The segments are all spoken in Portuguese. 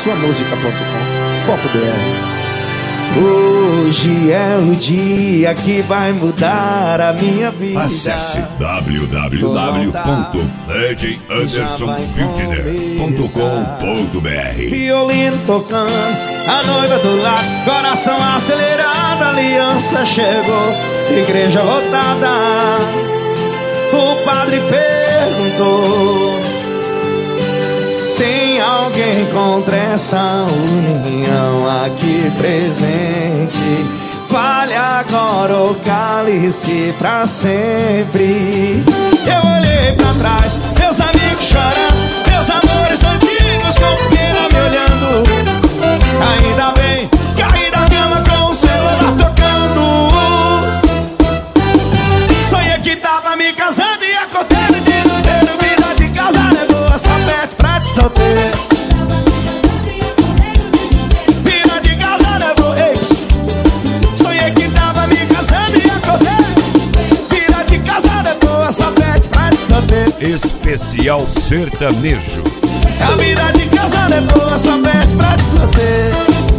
suamusica.com.br. Hoje é o dia que vai mudar a minha vida. Acesse www.djandersonwildner.com.br. Violino tocando, a noiva do lado, coração acelerado, aliança chegou, igreja lotada. O padre perguntou: tem alguém contra essa união aqui presente? Fale agora ou cale-se pra sempre. Eu olhei pra trás, meus amigos chorando, meus amores antigos com pena me olhando. Ainda bem, caí da cama com o celular tocando. Sonhei que tava me casando e acordei no desespero. Vida de casar é boa, só pede pra te solteiro. Vida de casar é boa, ei, sonhei que tava me casando e acordei. Vida de casar é boa, só pede pra te solteiro. Especial sertanejo. A vida de casar é boa, só pede pra te solteiro.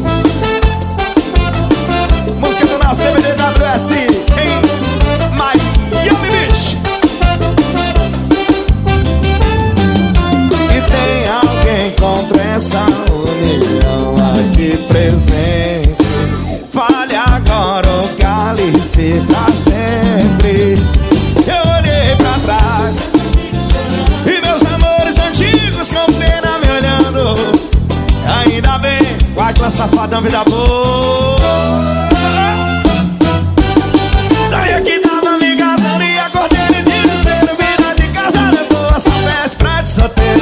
Música do nosso DVDWS em Miami Beach. E tem alguém contra essa união aqui presente? Fale agora ou cale-se pra sempre. Eu olhei pra trás e meus amores antigos com pena me olhando. Ainda bem, vai com a safadão, vida boa. Saí aqui, tava me casando e acordei de desespero. Vida de casar é boa, só pede pra te solteiro.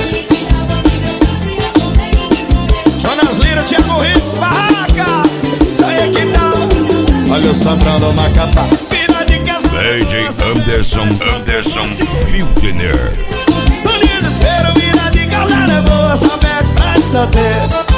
Jonas Lira, Thiago Rico, Barraca. Saí aqui, tava, olha o Sandrão do Macapá. Vida de casar DJ Anderson Wildner. no desespero, vida de casar é boa, só pede pra te solteiro.